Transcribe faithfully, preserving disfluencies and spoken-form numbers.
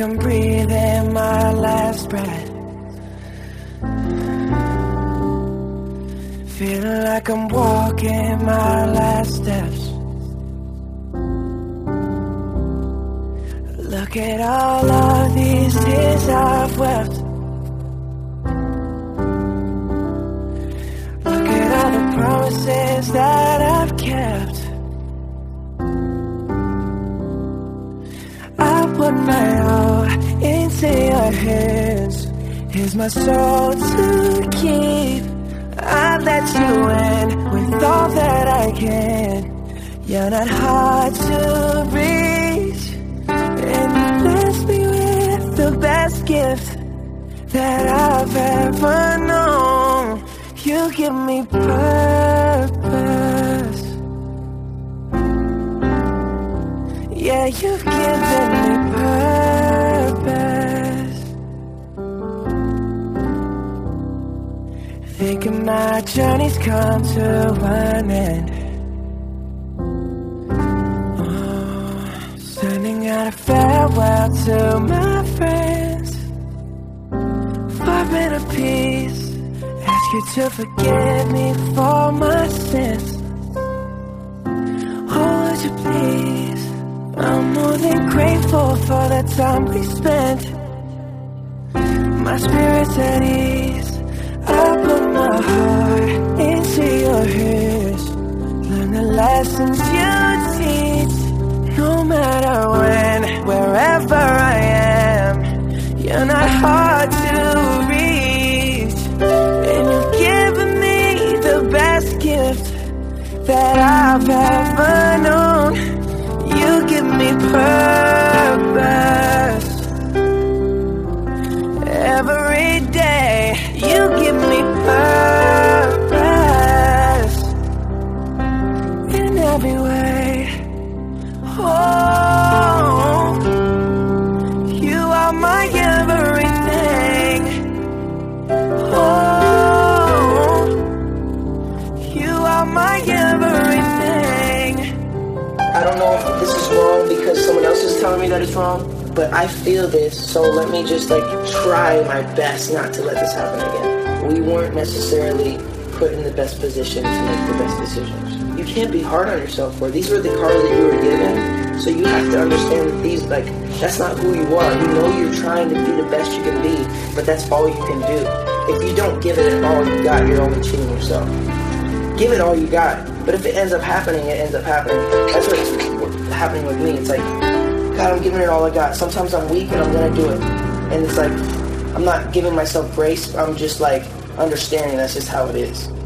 I'm breathing my last breath. Feeling like I'm walking my last steps. Look at all of these tears I've wept. Look at all the promises that I've kept. I put my all into your hands. Here's my soul to keep. I let you in with all that I can. You're not hard to reach, and you bless me with the best gift that I've ever known. You give me purpose. Yeah, you've given me purpose. Thinking my journey's come to an end. Oh, sending out a farewell to my friends. Five minute peace. Ask you to forgive me for my sins. Oh, would you please? I'm more than grateful for the time we spent. My spirit's at ease. I put my heart into your hands. Learn the lessons you teach. No matter when, wherever I am, you're not hard to reach. And you've given me the best gift that I've ever known. You give me purpose. Every day you give me purpose. In every way. Oh, you are my everything. Oh, you are my everything. I don't know if this is wrong because someone else is telling me that it's wrong, but I feel this, so let me just like try my best not to let this happen again. We weren't necessarily put in the best position to make the best decisions. You can't be hard on yourself for it. These were the cards that you were given, so you have to understand that these, like, that's not who you are. You know you're trying to be the best you can be, but that's all you can do. If you don't give it all you got, you're only cheating yourself. Give it all you got, but if it ends up happening, it ends up happening. That's what's happening with me. It's like, God, I'm giving it all I got. Sometimes I'm weak and I'm gonna do it. And it's like, I'm not giving myself grace. I'm just like understanding that's just how it is.